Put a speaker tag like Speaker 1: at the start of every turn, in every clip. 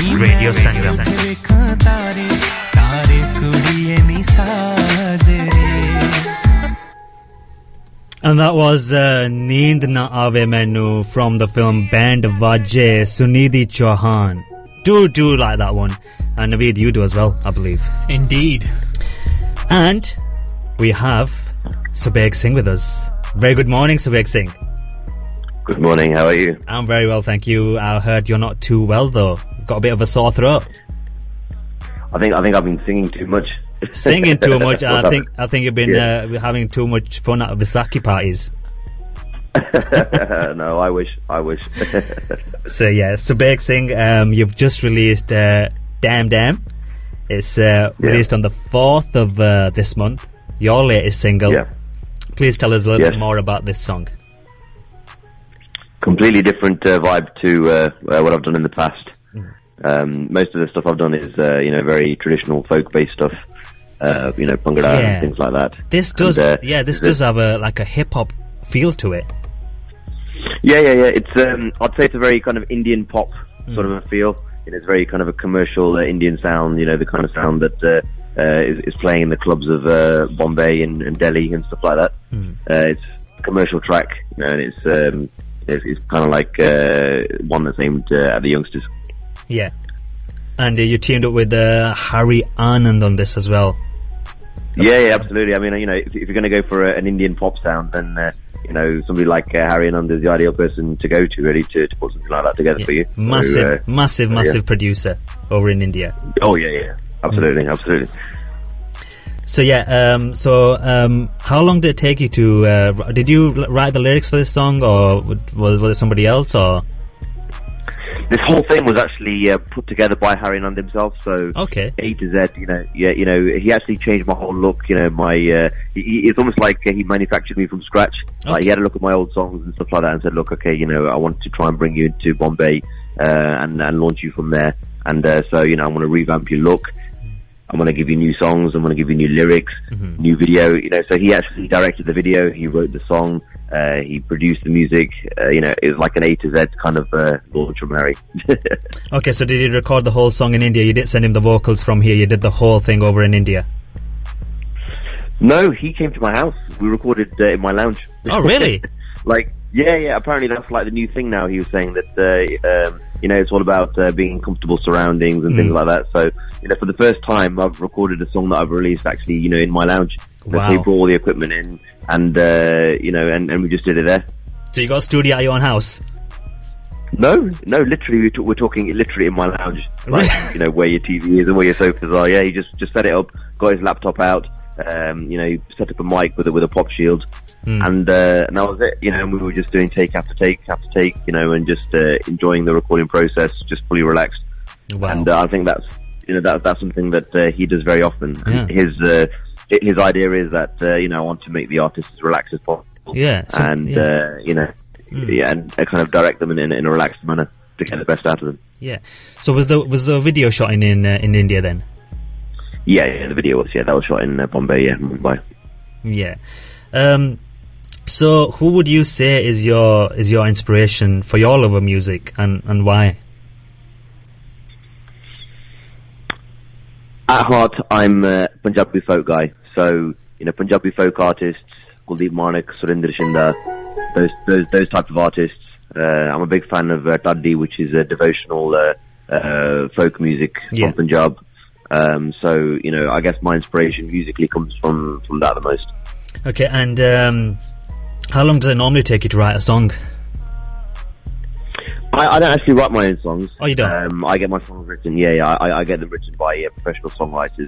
Speaker 1: Radio Sangam. And that was Neend Na Aave Mainu from the film Band Vaje, Sunidhi Chauhan. Do like that one. And Naveed, you do as well, I believe.
Speaker 2: Indeed.
Speaker 1: And we have Subeg Singh with us. Very good morning, Subeg Singh.
Speaker 3: Good morning, how are you?
Speaker 1: I'm very well, thank you. I heard you're not too well, though. Got a bit of a sore throat.
Speaker 3: I think I've been singing too much.
Speaker 1: Singing too much. I think you've been having too much fun at Vaisakhi parties.
Speaker 3: No, I wish.
Speaker 1: So yeah, Subeg Singh, you've just released Damn Damn. It's released on the 4th of this month. Your latest single. Yeah. Please tell us a little bit more about this song.
Speaker 3: Completely different vibe to what I've done in the past. Most of the stuff I've done is very traditional folk-based stuff. Bhangra and things like that.
Speaker 1: This does, does have a hip-hop feel to it.
Speaker 3: Yeah. It's I'd say it's a very kind of Indian pop sort of a feel. It's very kind of a commercial Indian sound. The kind of sound that is playing in the clubs of Bombay and Delhi and stuff like that. It's a commercial track, and it's kind of like one that's aimed at the youngsters.
Speaker 1: Yeah, and you teamed up with Harry Anand on this as well.
Speaker 3: Yeah, absolutely. I mean, if you're going to go for an Indian pop sound, then somebody like Harry Anand is the ideal person to go to, really, to put something like that together for you.
Speaker 1: Massive producer over in India.
Speaker 3: Oh yeah, absolutely.
Speaker 1: So how long did it take you to? Did you write the lyrics for this song, or was it somebody else, or?
Speaker 3: This whole thing was actually put together by Harry Anand himself. So
Speaker 1: okay.
Speaker 3: A to Z, he actually changed my whole look. It's almost like he manufactured me from scratch.
Speaker 1: Okay.
Speaker 3: Like he had a look at my old songs and stuff like that, and said, "Look, okay, I want to try and bring you into Bombay and launch you from there. And so I want to revamp your look. I'm going to give you new songs. I'm going to give you new lyrics, new video. So he actually directed the video. He wrote the song. He produced the music. It was like an A to Z kind of launch from Harry.
Speaker 1: Okay, so did you record the whole song in India? You didn't send him the vocals from here. You did the whole thing over in India?
Speaker 3: No, he came to my house. We recorded in my lounge.
Speaker 1: Oh, really?
Speaker 3: Yeah. Apparently that's like the new thing now. He was saying that it's all about being in comfortable surroundings and things like that. So for the first time, I've recorded a song that I've released actually in my lounge.
Speaker 1: Wow.
Speaker 3: They brought all the equipment in, and and we just did it there.
Speaker 1: So you got a studio at your own house?
Speaker 3: No, literally we're talking literally in my lounge, like where your TV is and where your sofas are. Yeah, he just set it up, got his laptop out, he set up a mic with a pop shield, and that was it. And we were just doing take after take after take, and just enjoying the recording process, just fully relaxed.
Speaker 1: Wow.
Speaker 3: And I think that's that's something that he does very often.
Speaker 1: Yeah.
Speaker 3: His idea is that I want to make the artists as relaxed as possible.
Speaker 1: Yeah.
Speaker 3: And and kind of direct them in a relaxed manner to get the best out of them.
Speaker 1: Yeah. So was the video shot in India then?
Speaker 3: Yeah, the video was that was shot in Bombay, Mumbai.
Speaker 1: Yeah. So who would you say is your inspiration for your love of music, and why?
Speaker 3: At heart, I'm a Punjabi folk guy. So Punjabi folk artists, Kuldeep Manik, Surinder Shindar, those type of artists. I'm a big fan of Taddi, which is a devotional folk music from Punjab. So I guess my inspiration musically comes from that the most.
Speaker 1: Okay, and how long does it normally take you to write a song?
Speaker 3: I don't actually write my own songs.
Speaker 1: Oh, you don't?
Speaker 3: I get my songs written. I get them written by professional songwriters.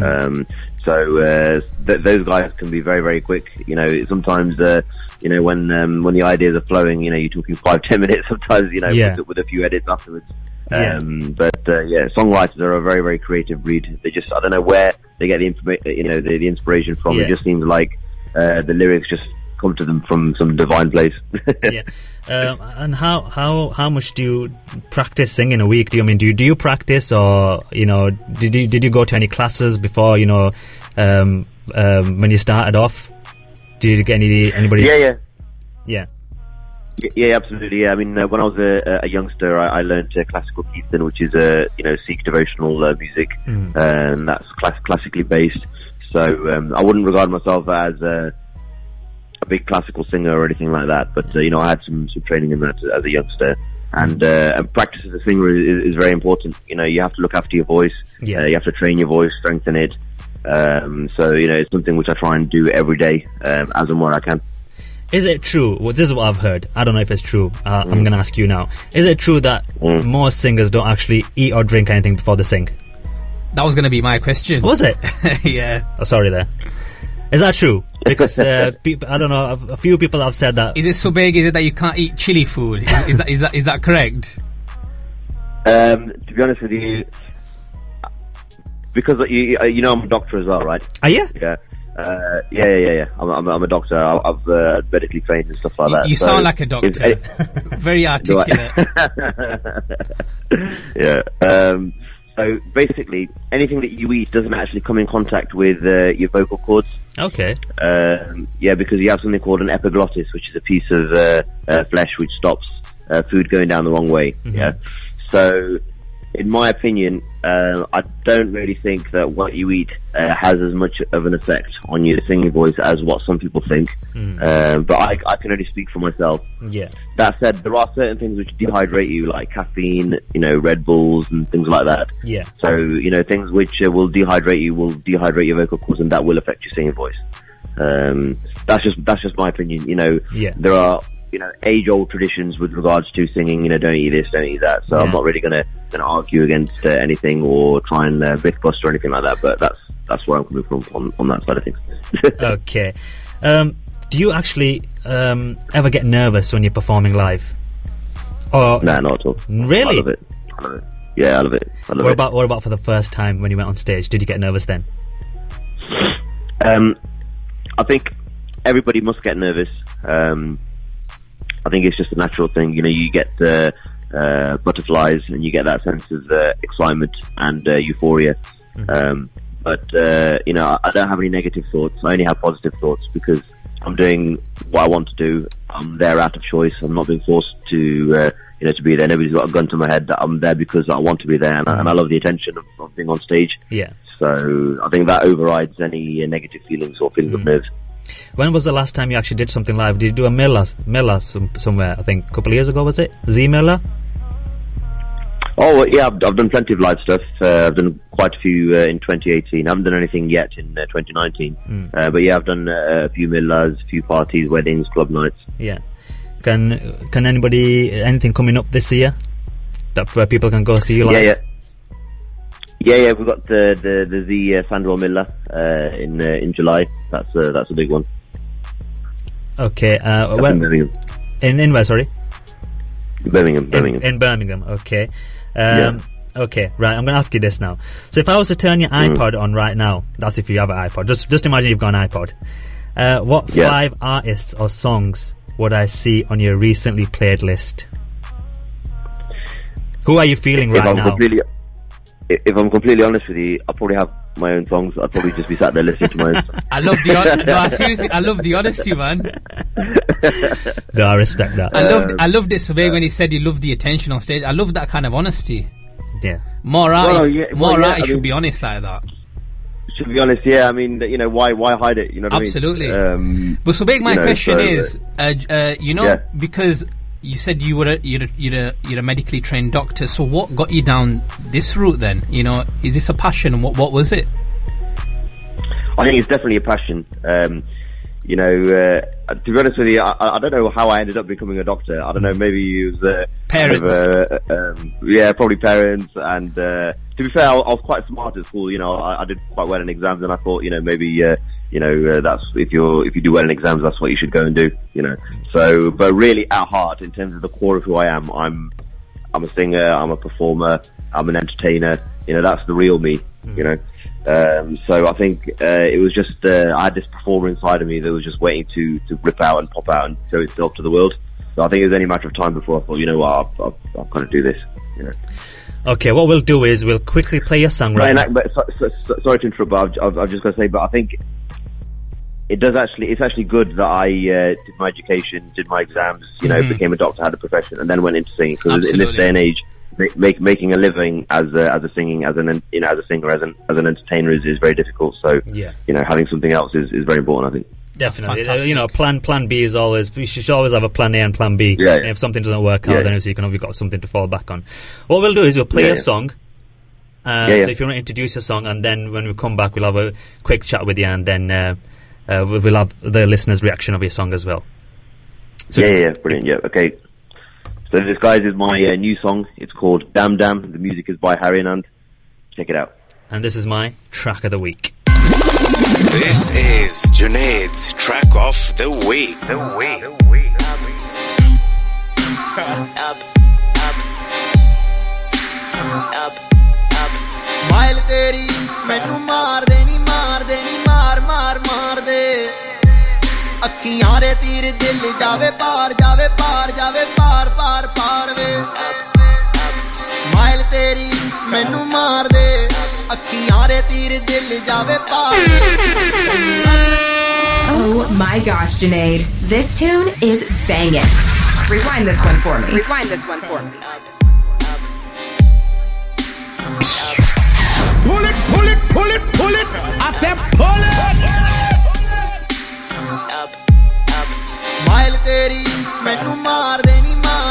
Speaker 3: Those guys can be very, very quick. Sometimes when the ideas are flowing, you're talking 5-10 minutes. Sometimes with a few edits afterwards. Songwriters are a very, very creative breed. They just, I don't know where they get the inspiration from. It just seems like the lyrics just come to them from some divine place.
Speaker 1: And how much do you practice singing a week? Do you practice, or did you go to any classes before when you started off? Did you get anybody?
Speaker 3: Yeah, absolutely. Yeah. I mean, when I was a youngster, I learned classical Kirtan, which is Sikh devotional music, and that's classically based. So I wouldn't regard myself as a big classical singer or anything like that, but I had some training in that as a youngster, and practice as a singer is very important. You have to look after your voice.
Speaker 1: Yeah.
Speaker 3: You have to train your voice, strengthen it. So it's something which I try and do every day, as and where I can.
Speaker 1: Is it true? Well, this is what I've heard. I don't know if it's true. I'm going to ask you now. Is it true that most singers don't actually eat or drink anything before they sing?
Speaker 2: That was going to be my question.
Speaker 1: Was it?
Speaker 2: Yeah.
Speaker 1: Oh, sorry there. Is that true? Because people, I don't know, a few people have said that.
Speaker 2: Is it so big? Is it that you can't eat chili food? Is that correct?
Speaker 3: To be honest with you, because I'm a doctor as well, right?
Speaker 1: Are you?
Speaker 3: Yeah. Yeah. I'm a doctor. I've medically trained and stuff like that.
Speaker 2: You sound like a doctor. Very articulate.
Speaker 3: Yeah. So basically, anything that you eat doesn't actually come in contact with your vocal cords.
Speaker 1: Okay.
Speaker 3: Yeah, because you have something called an epiglottis, which is a piece of flesh which stops food going down the wrong way. Mm-hmm. Yeah. So, in my opinion, I don't really think that what you eat has as much of an effect on your singing voice as what some people think. But I can only speak for myself.
Speaker 1: Yeah.
Speaker 3: That said, there are certain things which dehydrate you, like caffeine, Red Bulls and things like that.
Speaker 1: Yeah.
Speaker 3: So, things which will dehydrate your vocal cords, and that will affect your singing voice. That's just my opinion.
Speaker 1: Yeah.
Speaker 3: There are age-old traditions with regards to singing. Don't eat this, don't eat that. So I'm not really gonna argue against anything or try and myth-bust or anything like that. But that's where I'm coming from on that side of things.
Speaker 1: Okay. Do you actually ever get nervous when you're performing live? Or
Speaker 3: no, not at all.
Speaker 1: Really?
Speaker 3: I love it. Yeah, I love it.
Speaker 1: What about for the first time when you went on stage? Did you get nervous then?
Speaker 3: I think everybody must get nervous. I think it's just a natural thing. You get butterflies and you get that sense of excitement and euphoria. But I don't have any negative thoughts. I only have positive thoughts because I'm doing what I want to do. I'm there out of choice. I'm not being forced to be there. Nobody's got a gun to my head. I'm there because I want to be there, and I love the attention of being on stage.
Speaker 1: Yeah.
Speaker 3: So I think that overrides any negative feelings or feelings of nerves.
Speaker 1: When was the last time you actually did something live? Did you do a Mela somewhere? I think a couple of years ago, was it? Z-Mela?
Speaker 3: Oh, yeah, I've done plenty of live stuff. I've done quite a few in 2018. I haven't done anything yet in 2019. But yeah, I've done a few Melas, a few parties, weddings, club nights.
Speaker 1: Yeah. Can anything coming up this year where people can go see you live?
Speaker 3: Yeah. We've got the Z Sandwell Miller in July. That's a big one.
Speaker 1: Okay.
Speaker 3: In Birmingham.
Speaker 1: In where? Sorry.
Speaker 3: Birmingham.
Speaker 1: In Birmingham. Okay. Okay. Right. I'm going to ask you this now. So if I was to turn your iPod on right now, that's if you have an iPod. Just imagine you've got an iPod. What 5 artists or songs would I see on your recently played list? Who are you feeling right now?
Speaker 3: If I'm completely honest with you, I probably have my own songs. I'd probably just be sat there listening to my own songs.
Speaker 2: I love seriously, I love the honesty, man.
Speaker 1: No, I respect that.
Speaker 2: I loved it so big when he said he loved the attention on stage. I love that kind of honesty.
Speaker 1: Yeah.
Speaker 2: More artists should be honest like that.
Speaker 3: Should be honest, yeah. I mean, why hide it? You know what
Speaker 2: Absolutely.
Speaker 3: I mean?
Speaker 2: But so big, my question is, because you said you're a medically trained doctor. So what got you down this route then? Is this a passion? What was it?
Speaker 3: I think it's definitely a passion. To be honest with you, I don't know how I ended up becoming a doctor. I don't know, maybe it was
Speaker 2: parents.
Speaker 3: Probably parents. And to be fair, I was quite smart at school. I did quite well in exams, and I thought, maybe that's if you do well in exams, that's what you should go and do. So, but really, at heart, in terms of the core of who I am, I'm a singer, I'm a performer, I'm an entertainer. That's the real me. So I think it was just I had this performer inside of me that was just waiting to rip out and pop out and show itself to the world. So I think it was only a matter of time before I thought, I'll kind of do this.
Speaker 1: Okay, what we'll do is we'll quickly play your song right now.
Speaker 3: But sorry to interrupt, but I've just got to say, but I think It's actually good that I did my education, did my exams, became a doctor, had a profession, and then went into singing. Because in this day and age, making a living as a singer, as an entertainer is very difficult. So having something else is very important, I think.
Speaker 1: Definitely, plan B is always. You should always have a plan A and plan B.
Speaker 3: Yeah.
Speaker 1: And if something doesn't work out, then you've got something to fall back on. What we'll do is we'll play a song. So if you want to introduce your song, and then when we come back, we'll have a quick chat with you, and then we'll have the listeners' reaction of your song as well.
Speaker 3: So brilliant. Yeah, okay. So this, guys, is my new song. It's called Damn Damn. The music is by Harry Anand. Check it out.
Speaker 1: And this is my track of the week.
Speaker 4: This is Junaid's track of the week.
Speaker 5: Smile teri mainu maar de maar de ਅੱਖੀਆਂ ਦੇ ਤੀਰ ਦਿਲ ਜਾਵੇ ਪਾਰ ਵੇ smile ਤੇਰੀ ਮੈਨੂੰ ਮਾਰ ਦੇ ਅੱਖੀਆਂ ਦੇ ਤੀਰ ਦਿਲ ਜਾਵੇ ਪਾਰ
Speaker 6: Oh my gosh, Junaid, this tune is banging. Rewind this one for me.
Speaker 5: Pull it I said pull it Smile teri mainu maar de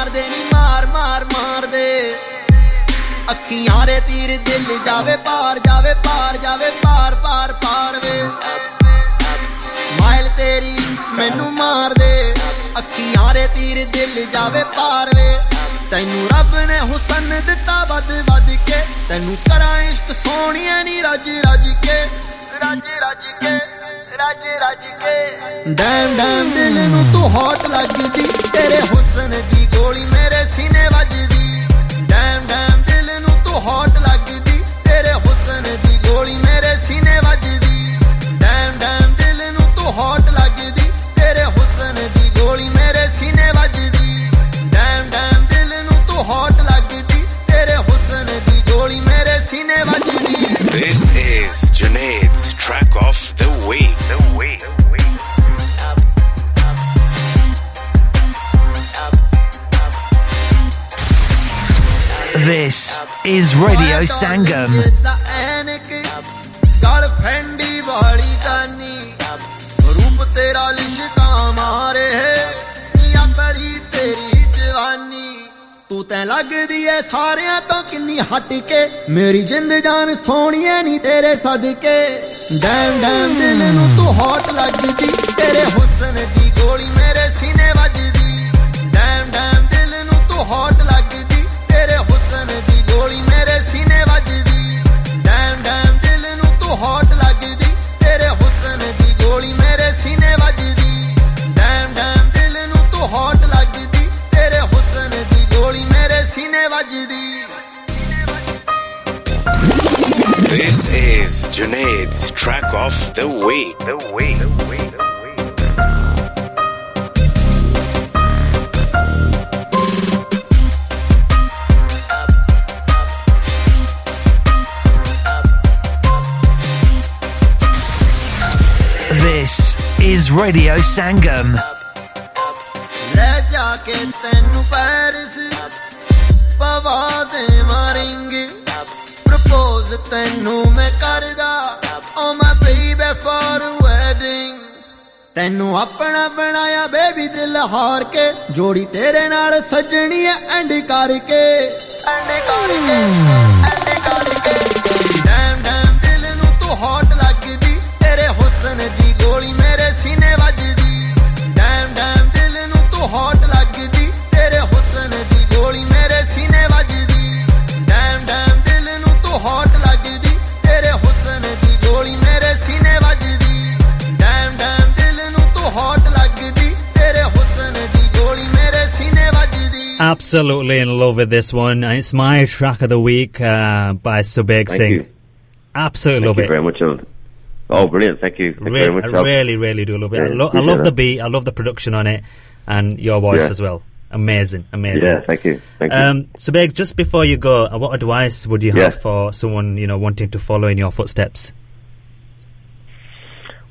Speaker 5: ਅੱਖੀਆਂ ਦੇ ਤੀਰ ਦਿਲ ਜਾਵੇ ਪਾਰ ਵੇ ਸਮਾਈਲ ਤੇਰੀ ਮੈਨੂੰ ਮਾਰ ਦੇ ਅੱਖੀਆਂ ਦੇ ਤੀਰ ਦਿਲ ਜਾਵੇ ਪਾਰ ਵੇ ਤੈਨੂੰ ਰੱਬ ਨੇ ਹੁਸਨ ਦਿੱਤਾ ਵੱਧ ਕੇ ਤੈਨੂੰ ਕਰਾਂ ਇਸ਼ਕ ਸੋਹਣੀਏ ਨੀ ਰੱਜ ਕੇ ਡੈਮ ਦਿਲ ਨੂੰ ਤੂੰ ਹੌਟ ਲੱਗਦੀ ਤੇਰੇ ਹੁਸਨ ਦੀ ਗੋਲੀ ਮੇਰੇ ਸੀਨੇ ਵੱਜਦੀ ਡੈਮ ਦਿਲ ਨੂੰ ਤੂੰ ਹੌਟ ਲੱਗਦੀ ਤੇਰੇ ਹੁਸਨ ਦੀ ਗੋਲੀ ਮੇਰੇ ਸੀਨੇ ਵੱਜਦੀ ਡੈਮ ਦਿਲ ਨੂੰ ਤੂੰ ਹੌਟ ਲੱਗਦੀ ਤੇਰੇ ਹੁਸਨ ਦੀ ਗੋਲੀ ਮੇਰੇ ਸੀਨੇ ਵੱਜਦੀ ਡੈਮ ਦਿਲ ਨੂੰ ਤੂੰ ਹੌਟ ਲੱਗਦੀ ਤੇਰੇ ਹੁਸਨ ਦੀ ਗੋਲੀ ਮੇਰੇ ਸੀਨੇ ਵੱਜਦੀ
Speaker 4: This is Junaid's track of the week.
Speaker 7: This is Radio Sangam.
Speaker 5: Girlfriend ਵਾਲੀ ਜਾਨੀ ਰੂਪ ਤੇਰਾ ਲਿਸ਼ਕਾ ਮਾਰੇ ਨੀਆ ਤਰੀ ਤੇਰੀ ਜਵਾਨੀ ਤੂੰ ਤੈਂ ਲੱਗਦੀ ਐ ਸਾਰਿਆਂ ਤੋਂ ਕਿੰਨੀ ਹਟ ਕੇ ਮੇਰੀ ਜਿੰਦ ਜਾਨ ਸੋਹਣੀਏ ਨੀ ਤੇਰੇ ਸਦਕੇ ਡੈਮ ਦਿਲ ਨੂੰ ਤੂੰ ਹੌਟ ਲੱਗਦੀ ਤੇਰੇ ਹੁਸਨ ਦੀ ਗੋਲੀ ਮੇਰੇ ਸੀਨੇ ਵੱਜਦੀ ਡੈਮ ਦਿਲ ਨੂੰ ਤੂੰ ਹੌਟ ਲੱਗਦੀ ਤੇਰੇ ਹੁਸਨ ਦੀ ਗੋਲੀ ਮੇਰੇ ਸੀਨੇ ਵੱਜਦੀ ਡੈਮ ਦਿਲ ਨੂੰ ਤੂੰ ਹੌਟ ਲੱਗਦੀ ਤੇਰੇ ਹੁਸਨ ਦੀ ਗੋਲੀ ਮੇਰੇ ਸੀਨੇ ਵੱਜਦੀ ਡੈਮ ਦਿਲ ਨੂੰ ਤੂੰ ਹੌਟ ਲੱਗਦੀ ਤੇਰੇ ਹੁਸਨ ਦੀ ਗੋਲੀ ਮੇਰੇ ਸੀਨੇ ਵੱਜਦੀ
Speaker 4: This is Junaid's track of the week.
Speaker 7: This is Radio Sangam.
Speaker 5: ਲੈ ਜਾ ਕੇ ਤੈਨੂੰ ਪੈਰਿਸ ਪਵਾ ਦੇ ਮਾਰਿੰਗੇ ਪ੍ਰਪੋਜ਼ ਤੈਨੂੰ ਮੈਂ ਕਰਦਾ oh my baby for wedding ਤੈਨੂੰ ਆਪਣਾ ਬਣਾਇਆ ਬੇਬੀ ਦਿਲ ਹਾਰ ਕੇ ਜੋੜੀ ਤੇਰੇ ਨਾਲ ਸਜਣੀ ਐ ਐਂਡ ਕਰਕੇ ਡੈਮ ਦਿਲ ਨੂੰ ਤੂੰ ਹੌਟ ਲੱਗਦੀ ਤੇਰੇ ਹੁਸਨ ਦੀ ਗੋਲੀ ਮੇਰੇ ਸੀਨੇ ਵੱਜਦੀ ਡੈਮ ਦਿਲ ਨੂੰ ਤੂੰ ਹੌਟ ਲੱਗਦੀ ਤੇਰੇ ਹੁਸਨ ਦੀ ਗੋਲੀ ਮੇਰੇ ਸੀਨੇ ਵੱਜਦੀ ਡੈਮ ਦਿਲ ਨੂੰ ਤੂੰ ਹੌਟ ਲੱਗਦੀ ਤੇਰੇ ਹੁਸਨ ਦੀ ਗੋਲੀ ਮੇਰੇ ਸੀਨੇ ਵੱਜਦੀ ਡੈਮ ਦਿਲ ਨੂੰ ਤੂੰ ਹੌਟ ਲੱਗਦੀ ਤੇਰੇ ਹੁਸਨ ਦੀ ਗੋਲੀ ਮੇਰੇ ਸੀਨੇ ਵੱਜਦੀ
Speaker 1: Absolutely in love with this one. It's my track of the week by Subeg Singh. Absolutely love it.
Speaker 3: Thank you very much. Oh, brilliant! Thank you. Thank you very much.
Speaker 1: I really do love it. I love the beat. I love the production on it, and your voice as well. Amazing.
Speaker 3: Yeah, thank you.
Speaker 1: Subeg, just before you go, what advice would you have for someone wanting to follow in your footsteps?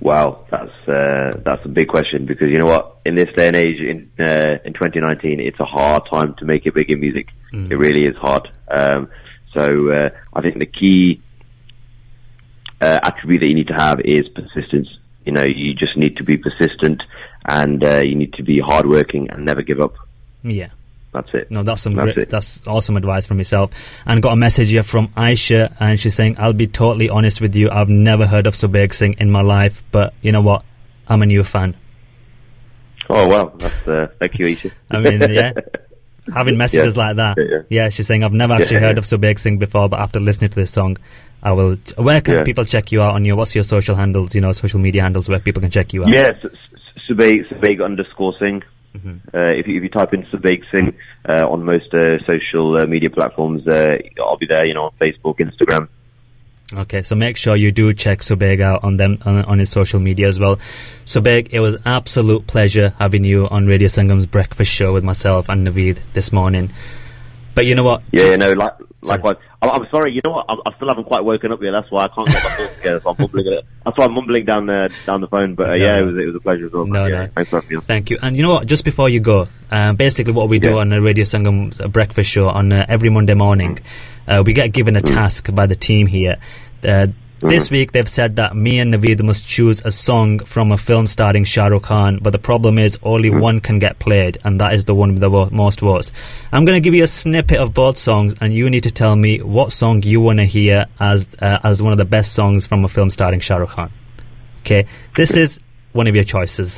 Speaker 3: Wow, that's a big question, because you know what? In this day and age, in 2019, it's a hard time to make it big in music. It really is hard. So I think the key attribute that you need to have is persistence. You know, you just need to be persistent, and you need to be hardworking and never give up.
Speaker 1: Yeah.
Speaker 3: That's it.
Speaker 1: No, that's awesome advice from yourself. And got a message here from Aisha, and she's saying, I'll be totally honest with you, I've never heard of Subegh Singh in my life, but you know what? I'm a new fan.
Speaker 3: Oh, well, that's, thank you, Aisha.
Speaker 1: I mean, yeah. Having messages like that. Yeah, she's saying, I've never actually heard of Subegh Singh before, but after listening to this song, I will. Where can people check you out on what's your social handles, social media handles where people can check you out?
Speaker 3: Yes, Subegh_Singh. If you type in Subegh Singh on most social media platforms, I'll be there, on Facebook, Instagram.
Speaker 1: Okay, so make sure you do check Subegh out on his social media as well. Subegh, it was an absolute pleasure having you on Radio Sangam's breakfast show with myself and Naveed this morning. But you know what?
Speaker 3: Likewise. I'm sorry, you know what? I still haven't quite woken up yet. That's why I can't get my thoughts together. So I'm mumbling. That's why I'm mumbling down the phone. But it was a pleasure as well. No. Thanks for having me.
Speaker 1: Thank you. And you know what? Just before you go, basically what we do on the Radio Sangam's breakfast show on every Monday morning, we get given a task by the team here. This week they've said that me and Naveed must choose a song from a film starring Shah Rukh Khan, but the problem is only one can get played, and that is the one with the most votes. I'm going to give you a snippet of both songs, and you need to tell me what song you want to hear as one of the best songs from a film starring Shah Rukh Khan. Okay, this is one of your choices.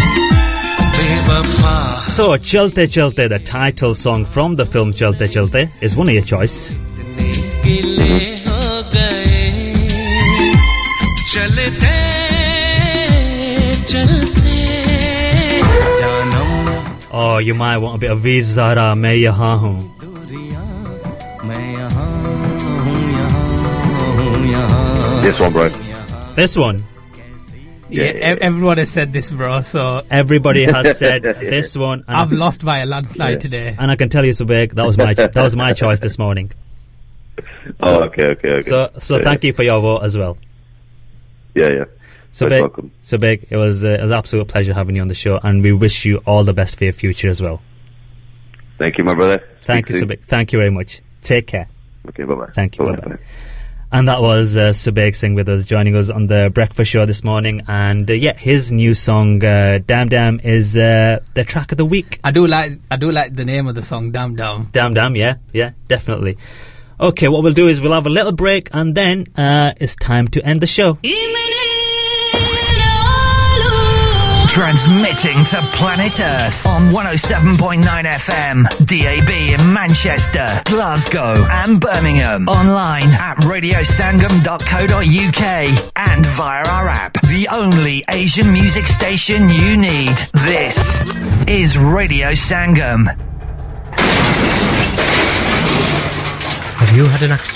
Speaker 1: So, Chalte Chalte, the title song from the film Chalte Chalte, is one of your choice. Oh, you might want a bit of Veer Zara, Main Yahan Hoon.
Speaker 3: This one, bro.
Speaker 1: This one?
Speaker 2: Yeah, everyone has said this, bro, so...
Speaker 1: Everybody has said this one. And
Speaker 2: I've lost by a landslide today.
Speaker 1: And I can tell you, Subegh, that was my choice this morning.
Speaker 3: Oh, okay.
Speaker 1: So thank you for your vote as well.
Speaker 3: Yeah.
Speaker 1: Subegh, it was an absolute pleasure having you on the show, and we wish you all the best for your future as well.
Speaker 3: Thank you, my brother.
Speaker 1: Thank you, Subegh. Thank you very much. Take care.
Speaker 3: Okay, bye-bye.
Speaker 1: Thank you, bye-bye. And that was Subegh Singh with us, joining us on the breakfast show this morning. And his new song, Dam Dam, is the track of the week.
Speaker 2: I do like the name of the song, Dam Dam.
Speaker 1: Dam Dam, yeah, definitely. Okay, what we'll do is we'll have a little break, and then it's time to end the show.
Speaker 7: Transmitting to planet Earth on 107.9 FM, DAB in Manchester, Glasgow and Birmingham. Online at radiosangam.co.uk and via our app. The only Asian music station you need. This is Radio Sangam.
Speaker 8: Have you had an accident?